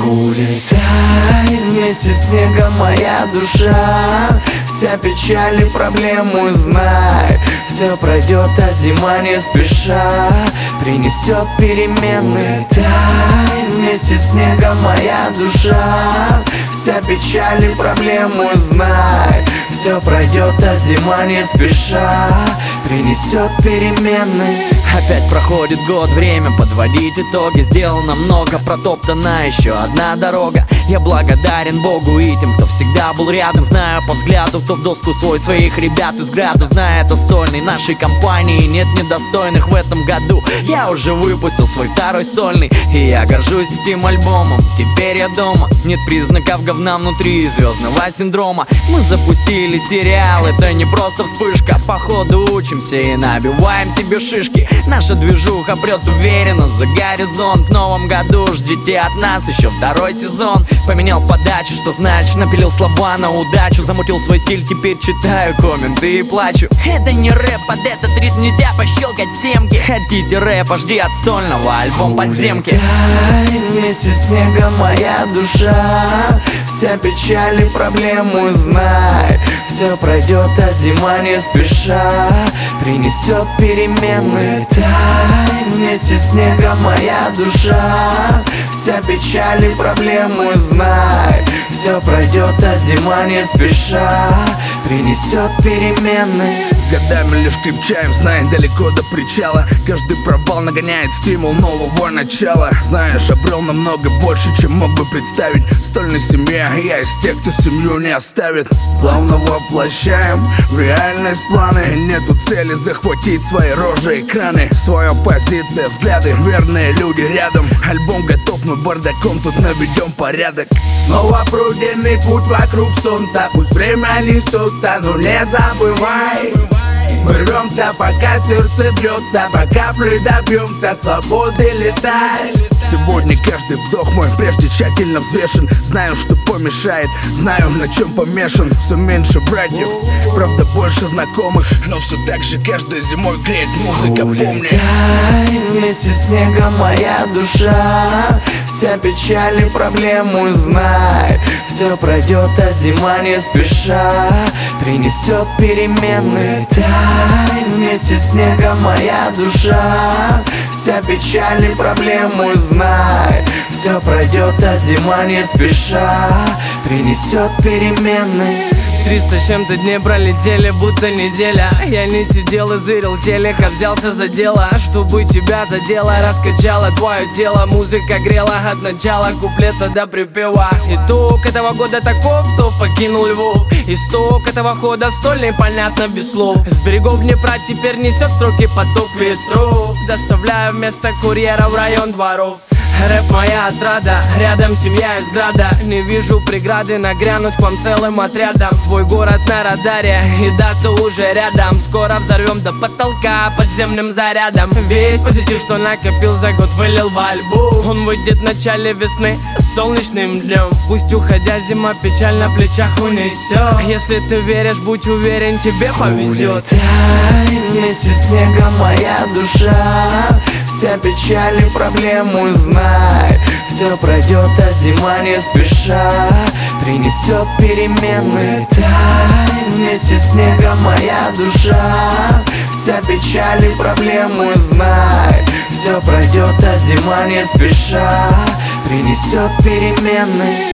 Улетай вместе с снегом, моя душа. Вся печаль и проблемы знай, все пройдет, а зима не спеша принесет перемены. Улетай вместе с снегом, моя душа. Вся печаль и проблемы знай, все пройдет, а зима не спеша принесет перемены. Опять проходит год, время подводить итоги. Сделано много, протоптана еще одна дорога. Я благодарен Богу и тем, кто всегда был рядом. Знаю по взгляду, кто в доску свой своих ребят из града. Знает достойный нашей компании, нет недостойных в этом году. Я уже выпустил свой второй сольный, и я горжусь этим альбомом. Теперь я дома, нет признаков говна внутри звездного синдрома. Мы запустили сериал, это не просто вспышка. Походу учимся и набиваем себе шишки. Наша движуха прет уверенно за горизонт. В новом году ждите от нас еще второй сезон. Поменял подачу, что значит напилил слова на удачу. Замутил свой стиль, теперь читаю комменты и плачу. Это не рэп, под этот ритм нельзя пощелкать семки. Хотите рэпа, жди отстольного альбом подземки. Улетай вместе с снегом, моя душа. Вся печаль и проблемы знай, все пройдет, а зима не спеша принесет перемены. Улетай вместе с снегом, моя душа. Вся печаль и проблемы знай, все пройдет, а зима не спеша принесет перемены. С годами лишь крепчаем, зная далеко до причала. Каждый провал нагоняет стимул нового начала. Знаешь, обрел намного больше, чем мог бы представить. В стольной семье я из тех, кто семью не оставит. Плавно воплощаем в реальность планы. Нету цели захватить свои рожи экраны. Своя позиция, взгляды, верные люди рядом. Альбом готов, мы бардаком тут наведем порядок. Снова пройденный путь вокруг солнца. Пусть время несется, но не забывай. Мы рвемся, пока сердце бьется, по капле добьемся свободы, летай. Сегодня каждый вдох мой прежде тщательно взвешен. Знаю, что помешает, знаю, на чем помешан. Все меньше братьев, правда больше знакомых, но все так же каждой зимой греет музыка, помни. Улетай вместе с снегом, моя душа. Вся печаль и проблемы знай, все пройдет, а зима не спеша принесет перемены. Улетай вместе с снегом, моя душа. Вся печаль и проблемы знай, все пройдет, а зима не спеша принесет перемены. 300 с чем-то дней пролетели, будто неделя. Я не сидел и зырил телек, а взялся за дело. Чтобы тебя задело, раскачало твое тело. Музыка грела от начала куплета до припева. Итог этого года таков, кто покинул Львов. Исток этого хода столь непонятно без слов. С берегов Днепра теперь несет строки поток ветров. Доставляю вместо курьера в район дворов. Рэп моя отрада, рядом семья из града. Не вижу преграды нагрянуть к вам целым отрядом. Твой город на радаре, и дата уже рядом. Скоро взорвем до потолка подземным зарядом. Весь позитив, что накопил за год, вылил в альбом. Он выйдет в начале весны с солнечным днем. Пусть уходя зима печаль на плечах унесет. Если ты веришь, будь уверен, тебе повезет. Улетай вместе с снегом, моя душа. Вся печаль и проблемы знай, все пройдет, а зима не спеша принесет перемены. Улетай вместе с снегом, моя душа. Вся печаль и проблемы знай, все пройдет, а зима не спеша принесет перемены.